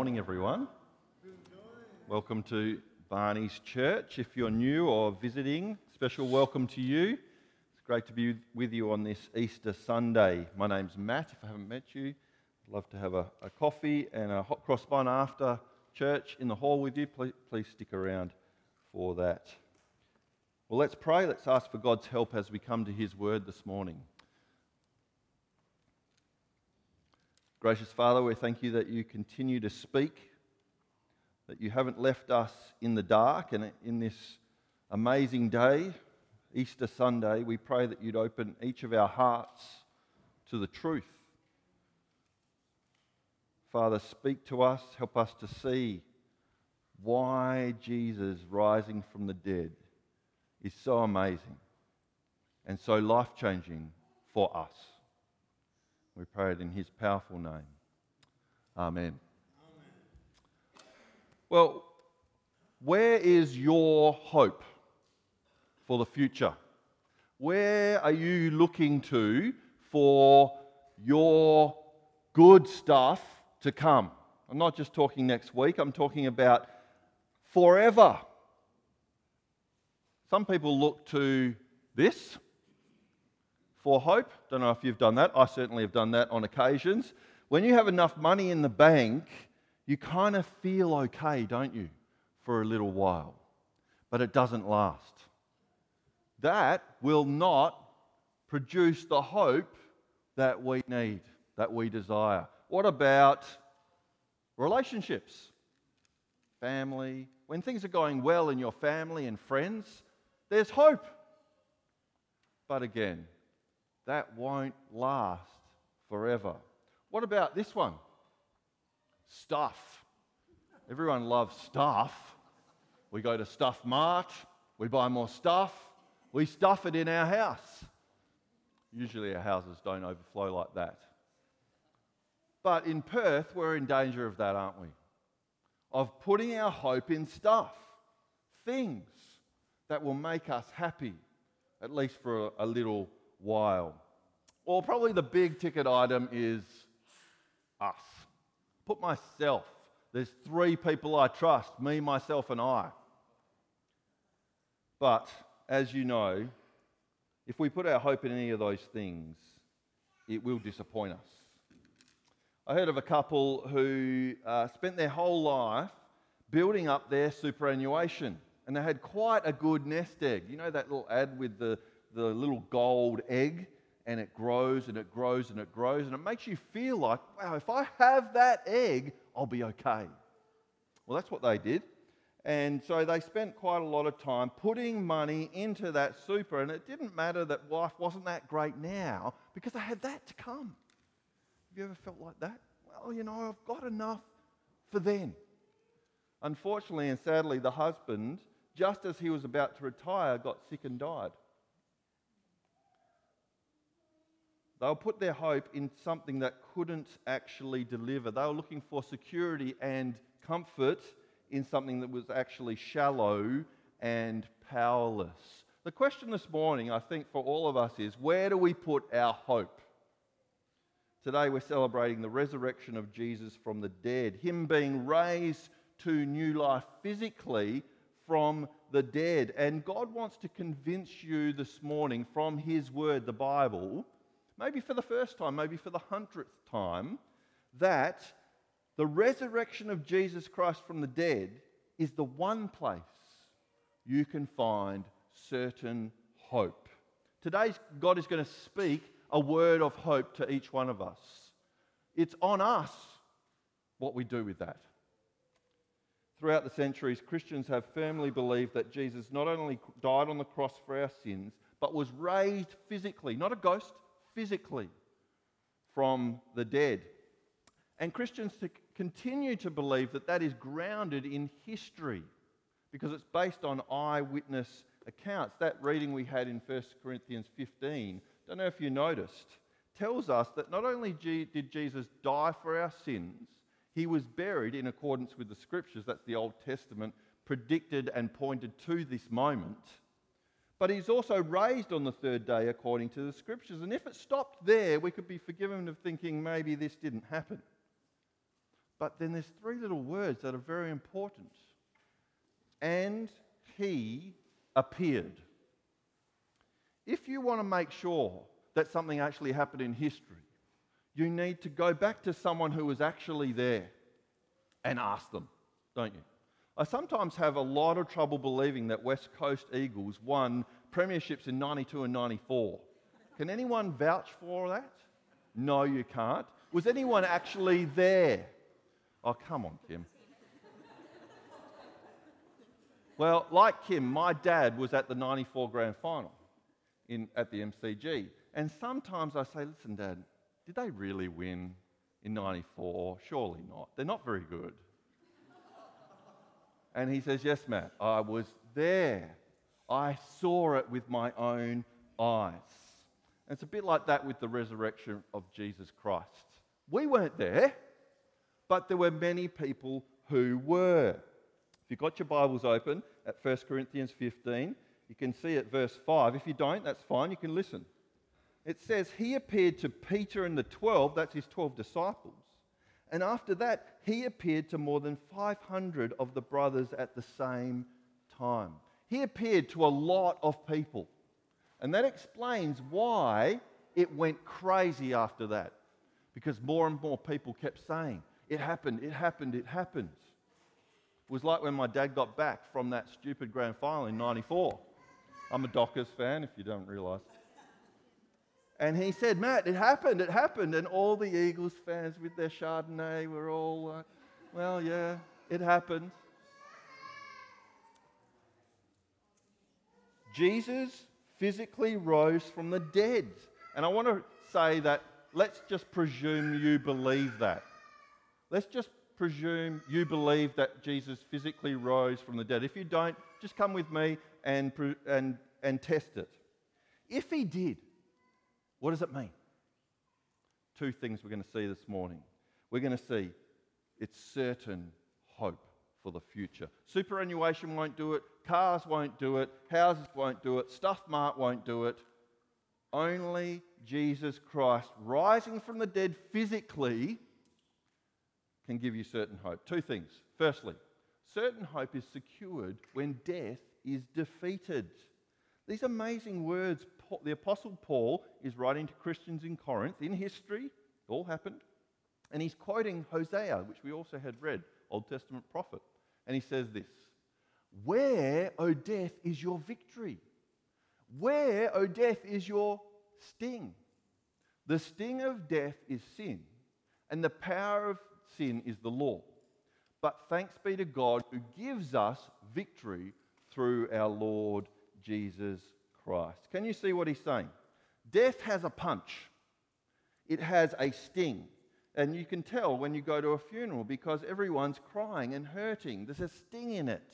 Morning, everyone. Welcome to Barney's Church. If you're new or visiting, special welcome to you. It's great to be with you on this Easter Sunday. My name's Matt. If I haven't met you, I'd love to have a coffee and a hot cross bun after church in the hall with you. Please stick around for that. Well, let's pray. Let's ask for God's help as we come to His Word this morning. Gracious Father, we thank you that you continue to speak, that you haven't left us in the dark, and in this amazing day, Easter Sunday, we pray that you'd open each of our hearts to the truth. Father, speak to us, help us to see why Jesus rising from the dead is so amazing and so life-changing for us. We pray it in His powerful name. Amen. Well, where is your hope for the future? Where are you looking to for your good stuff to come? I'm not just talking next week, I'm talking about forever. Some people look to this for hope. Don't know if you've done that. I certainly have done that on occasions. When you have enough money in the bank, you kind of feel okay, don't you, for a little while. But it doesn't last. That will not produce the hope that we need, that we desire. What about relationships? Family. When things are going well in your family and friends, there's hope. But again, that won't last forever. What about this one? Stuff. Everyone loves stuff. We go to Stuff Mart, we buy more stuff, we stuff it in our house. Usually our houses don't overflow like that. But in Perth, we're in danger of that, aren't we? Of putting our hope in stuff, things that will make us happy, at least for a little while. Well, probably the big ticket item is us. Put myself. There's three people I trust, me, myself, and I. But, as you know, if we put our hope in any of those things, it will disappoint us. I heard of a couple who spent their whole life building up their superannuation, and they had quite a good nest egg. You know that little ad with the little gold egg, and it grows and it grows and it grows, and it makes you feel like, wow, if I have that egg, I'll be okay. Well, that's what they did. And so they spent quite a lot of time putting money into that super, and it didn't matter that life wasn't that great now, because they had that to come. Have you ever felt like that? Well, you know, I've got enough for then. Unfortunately and sadly, the husband, just as he was about to retire, got sick and died. They'll put their hope in something that couldn't actually deliver. They were looking for security and comfort in something that was actually shallow and powerless. The question this morning, I think, for all of us is, where do we put our hope? Today we're celebrating the resurrection of Jesus from the dead, Him being raised to new life physically from the dead. And God wants to convince you this morning from His Word, the Bible, maybe for the first time, maybe for the 100th time, that the resurrection of Jesus Christ from the dead is the one place you can find certain hope. Today, God is going to speak a word of hope to each one of us. It's on us what we do with that. Throughout the centuries, Christians have firmly believed that Jesus not only died on the cross for our sins, but was raised physically, not a ghost, physically from the dead. And Christians continue to believe that that is grounded in history because it's based on eyewitness accounts. That reading we had in 1 Corinthians 15, don't know if you noticed, tells us that not only did Jesus die for our sins, He was buried in accordance with the Scriptures, that's the Old Testament, predicted and pointed to this moment, but He's also raised on the third day according to the Scriptures. And if it stopped there, we could be forgiven of thinking maybe this didn't happen. But then there's three little words that are very important. And he appeared. If you want to make sure that something actually happened in history, you need to go back to someone who was actually there and ask them, don't you? I sometimes have a lot of trouble believing that West Coast Eagles won premierships in 92 and 94. Can anyone vouch for that? No, you can't. Was anyone actually there? Oh, come on, Kim. Well, like Kim, my dad was at the 94 grand final at the MCG. And sometimes I say, listen, Dad, did they really win in 94? Surely not. They're not very good. And he says, yes, Matt, I was there. I saw it with my own eyes. And it's a bit like that with the resurrection of Jesus Christ. We weren't there, but there were many people who were. If you've got your Bibles open at 1 Corinthians 15, you can see at verse 5. If you don't, that's fine, you can listen. It says, he appeared to Peter and the 12, that's his 12 disciples. And after that, he appeared to more than 500 of the brothers at the same time. He appeared to a lot of people. And that explains why it went crazy after that. Because more and more people kept saying, it happened, it happened, it happened. It was like when my dad got back from that stupid grand final in 94. I'm a Dockers fan, if you don't realise. And he said, Matt, it happened. And all the Eagles fans with their Chardonnay were all like, well, yeah, it happened. Jesus physically rose from the dead. And I want to say that let's just presume you believe that. Let's just presume you believe that Jesus physically rose from the dead. If you don't, just come with me and test it. If he did, what does it mean? Two things we're going to see this morning. We're going to see it's certain hope for the future. Superannuation won't do it. Cars won't do it. Houses won't do it. Stuff Mart won't do it. Only Jesus Christ rising from the dead physically can give you certain hope. Two things. Firstly, certain hope is secured when death is defeated. These amazing words, the Apostle Paul is writing to Christians in Corinth in history, it all happened, and he's quoting Hosea, which we also had read, Old Testament prophet. And he says this, where, O death, is your victory? Where, O death, is your sting? The sting of death is sin, and the power of sin is the law. But thanks be to God who gives us victory through our Lord Jesus Christ. Can you see what he's saying? Death has a punch. It has a sting. And you can tell when you go to a funeral because everyone's crying and hurting. There's a sting in it.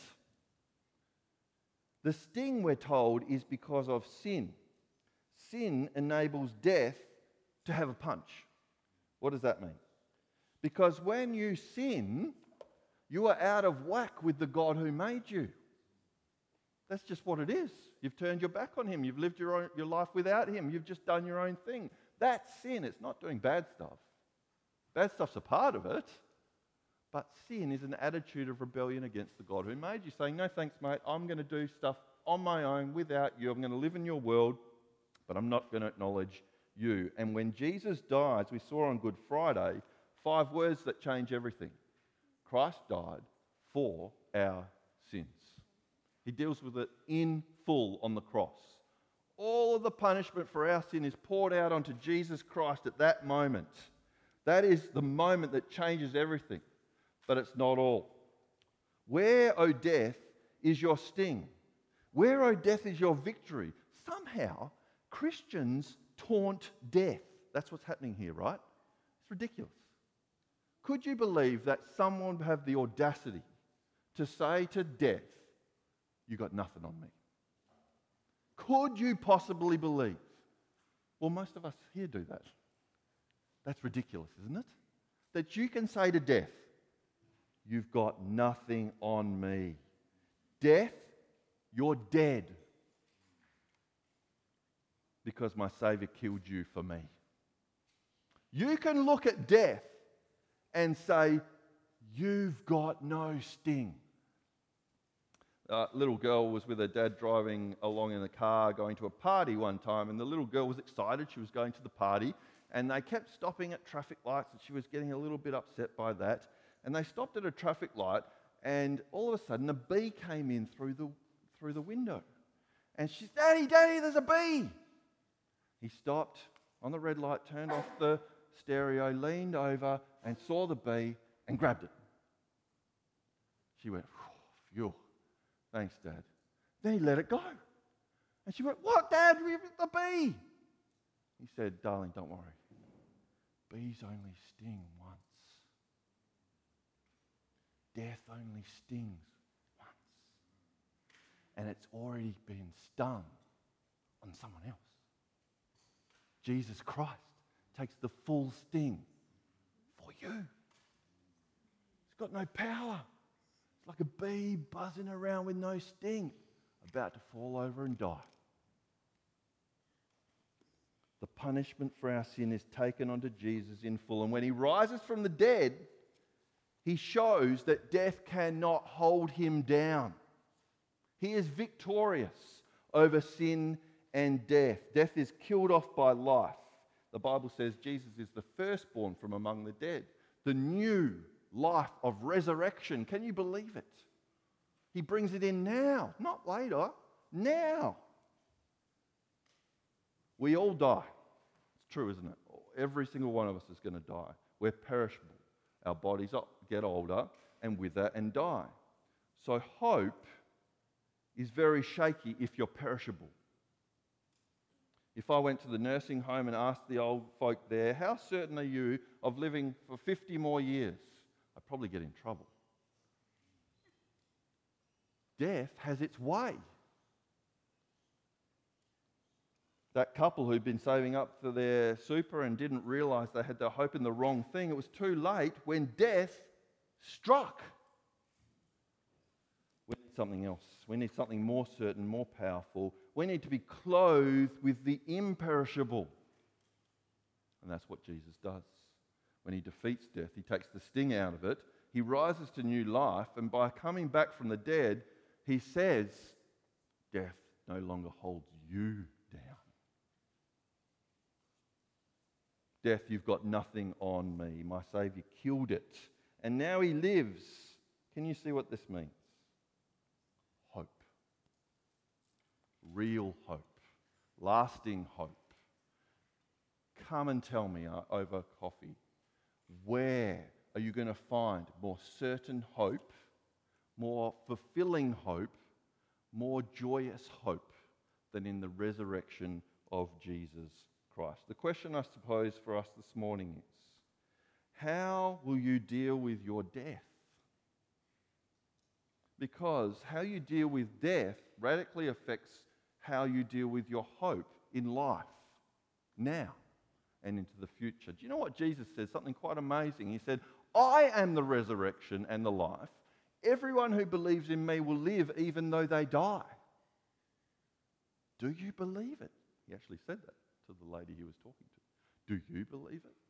The sting, we're told, is because of sin. Sin enables death to have a punch. What does that mean? Because when you sin, you are out of whack with the God who made you. That's just what it is. You've turned your back on him. You've lived your life without him. You've just done your own thing. That's sin. It's not doing bad stuff. Bad stuff's a part of it. But sin is an attitude of rebellion against the God who made you, saying, no thanks, mate. I'm going to do stuff on my own without you. I'm going to live in your world, but I'm not going to acknowledge you. And when Jesus dies, we saw on Good Friday, 5 words that change everything. Christ died for our sins. He deals with it in full on the cross. All of the punishment for our sin is poured out onto Jesus Christ at that moment. That is the moment that changes everything. But it's not all. Where, O death, is your sting? Where, O death, is your victory? Somehow, Christians taunt death. That's what's happening here, right? It's ridiculous. Could you believe that someone would have the audacity to say to death, you got nothing on me? Could you possibly believe? Well, most of us here do that. That's ridiculous, isn't it? That you can say to death, you've got nothing on me. Death, you're dead. Because my Saviour killed you for me. You can look at death and say, You've got no sting. A little girl was with her dad driving along in the car going to a party one time, and the little girl was excited. She was going to the party, and they kept stopping at traffic lights, and she was getting a little bit upset by that. And they stopped at a traffic light, and all of a sudden a bee came in through the window. And she said, "Daddy, Daddy, there's a bee!" He stopped on the red light, turned off the stereo, leaned over and saw the bee and grabbed it. She went, "Phew. Thanks, Dad." Then he let it go. And she went, "What, Dad? The bee." He said, "Darling, don't worry. Bees only sting once. Death only stings once. And it's already been stung on someone else. Jesus Christ takes the full sting for you. It's got no power. It's like a bee buzzing around with no sting, about to fall over and die. The punishment for our sin is taken onto Jesus in full. And when he rises from the dead, he shows that death cannot hold him down. He is victorious over sin and death. Death is killed off by life. The Bible says Jesus is the firstborn from among the dead. The new life of resurrection. Can you believe it? He brings it in now, not later, now. We all die. It's true, isn't it? Every single one of us is going to die. We're perishable. Our bodies get older and wither and die. So hope is very shaky if you're perishable. If I went to the nursing home and asked the old folk there, "How certain are you of living for 50 more years?" I'd probably get in trouble. Death has its way. That couple who'd been saving up for their super and didn't realise they had their hope in the wrong thing, it was too late when death struck. We need something else. We need something more certain, more powerful. We need to be clothed with the imperishable. And that's what Jesus does. When he defeats death, he takes the sting out of it. He rises to new life, and by coming back from the dead, he says, "Death no longer holds you down. Death, you've got nothing on me. My Saviour killed it, and now he lives." Can you see what this means? Hope. Real hope. Lasting hope. Come and tell me over coffee, where are you going to find more certain hope, more fulfilling hope, more joyous hope than in the resurrection of Jesus Christ? The question, I suppose, for us this morning is, how will you deal with your death? Because how you deal with death radically affects how you deal with your hope in life, now and into the future. Do you know what Jesus says? Something quite amazing. He said, "I am the resurrection and the life. Everyone who believes in me will live even though they die." Do you believe it? He actually said that to the lady he was talking to. Do you believe it?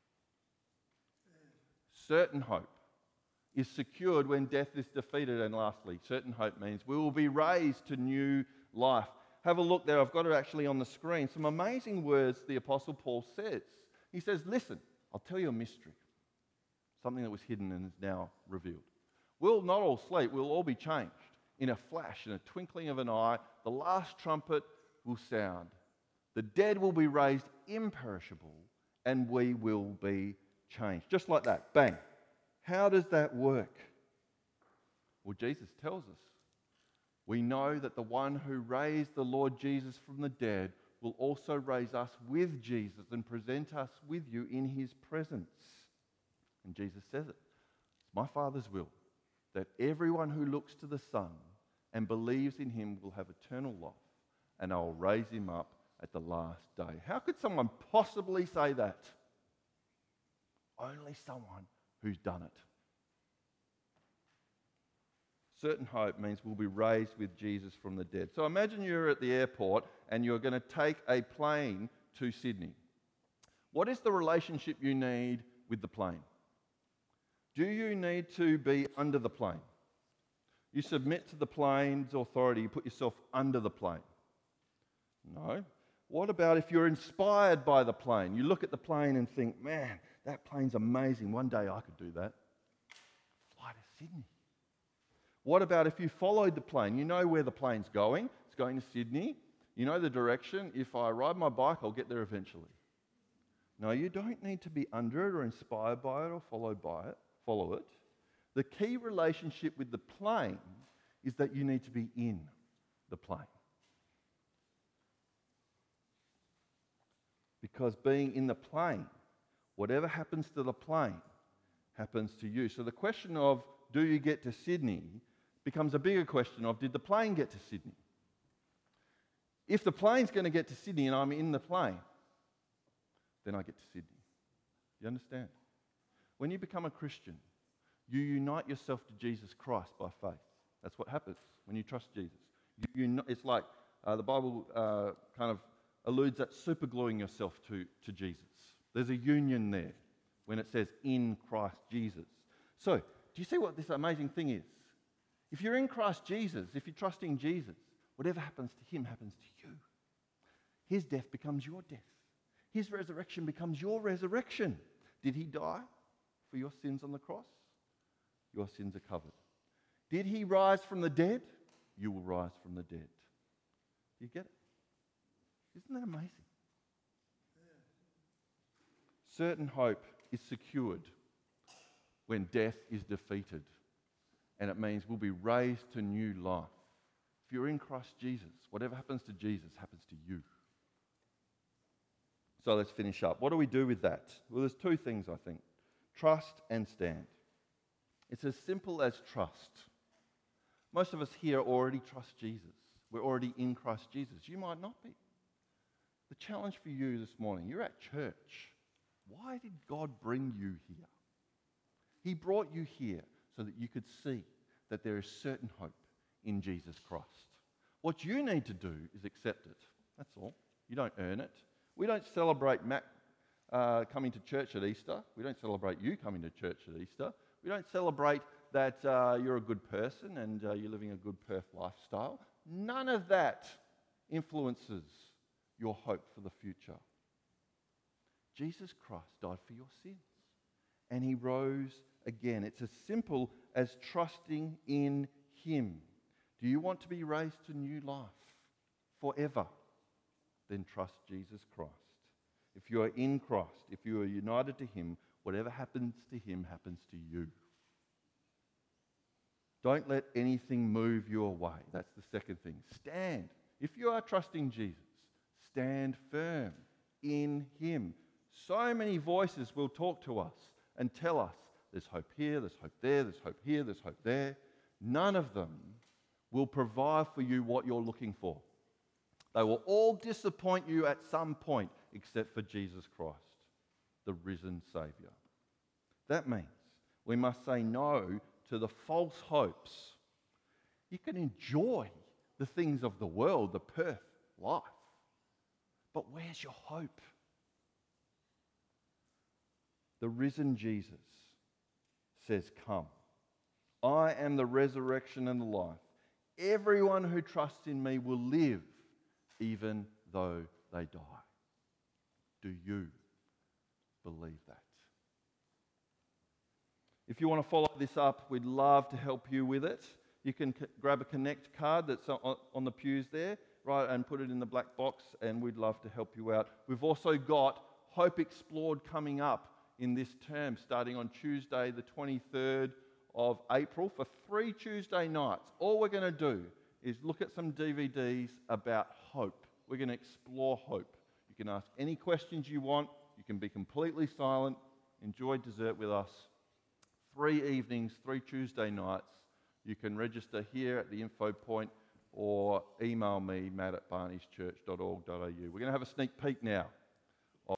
Certain hope is secured when death is defeated. And lastly, certain hope means we will be raised to new life. Have a look there. I've got it actually on the screen. Some amazing words the Apostle Paul says. He says, "Listen, I'll tell you a mystery. Something that was hidden and is now revealed. We'll not all sleep. We'll all be changed. In a flash, in a twinkling of an eye, the last trumpet will sound. The dead will be raised imperishable, and we will be changed." Just like that. Bang. How does that work? Well, Jesus tells us. We know that the one who raised the Lord Jesus from the dead will also raise us with Jesus and present us with you in his presence. And Jesus says it. It's my Father's will that everyone who looks to the Son and believes in him will have eternal life, and I will raise him up at the last day. How could someone possibly say that? Only someone who's done it. Certain hope means we'll be raised with Jesus from the dead. So imagine you're at the airport and you're going to take a plane to Sydney. What is the relationship you need with the plane? Do you need to be under the plane? You submit to the plane's authority, you put yourself under the plane. No. What about if you're inspired by the plane? You look at the plane and think, man, that plane's amazing. One day I could do that. Fly to Sydney. What about if you followed the plane? You know where the plane's going. It's going to Sydney. You know the direction. If I ride my bike, I'll get there eventually. No, you don't need to be under it or inspired by it or follow it. The key relationship with the plane is that you need to be in the plane. Because being in the plane, whatever happens to the plane happens to you. So the question of do you get to Sydney becomes a bigger question of did the plane get to Sydney? If the plane's going to get to Sydney and I'm in the plane, then I get to Sydney. You understand? When you become a Christian, you unite yourself to Jesus Christ by faith. That's what happens when you trust Jesus. It's like the Bible kind of alludes at supergluing yourself to Jesus. There's a union there when it says in Christ Jesus. So, do you see what this amazing thing is? If you're in Christ Jesus, if you're trusting Jesus, whatever happens to him happens to you. His death becomes your death. His resurrection becomes your resurrection. Did he die for your sins on the cross? Your sins are covered. Did he rise from the dead? You will rise from the dead. Do you get it? Isn't that amazing? Certain hope is secured when death is defeated. And it means we'll be raised to new life. If you're in Christ Jesus, whatever happens to Jesus happens to you. So let's finish up. What do we do with that? Well, there's two things, I think. Trust and stand. It's as simple as trust. Most of us here already trust Jesus. We're already in Christ Jesus. You might not be. The challenge for you this morning, you're at church. Why did God bring you here? He brought you here so that you could see that there is certain hope in Jesus Christ. What you need to do is accept it. That's all. You don't earn it. We don't celebrate Matt coming to church at Easter. We don't celebrate you coming to church at Easter. We don't celebrate that you're a good person and you're living a good Perth lifestyle. None of that influences your hope for the future. Jesus Christ died for your sins and he rose again. It's as simple as trusting in him. Do you want to be raised to new life forever? Then trust Jesus Christ. If you are in Christ, if you are united to him, whatever happens to him happens to you. Don't let anything move you away. That's the second thing. Stand. If you are trusting Jesus, stand firm in him. So many voices will talk to us and tell us there's hope here, there's hope there, there's hope here, there's hope there. None of them will provide for you what you're looking for. They will all disappoint you at some point except for Jesus Christ, the risen Saviour. That means we must say no to the false hopes. You can enjoy the things of the world, the Perth life, but where's your hope? The risen Jesus says, come. I am the resurrection and the life. Everyone who trusts in me will live even though they die. Do you believe that? If you want to follow this up, we'd love to help you with it. You can grab a Connect card that's on the pews there, right, and put it in the black box, and we'd love to help you out. We've also got Hope Explored coming up in this term, starting on Tuesday, the 23rd of April, for 3 Tuesday nights. All we're going to do is look at some DVDs about hope. We're going to explore hope. You can ask any questions you want. You can be completely silent. Enjoy dessert with us. 3 evenings, 3 Tuesday nights. You can register here at the info point or email me, matt@barneyschurch.org.au. We're going to have a sneak peek now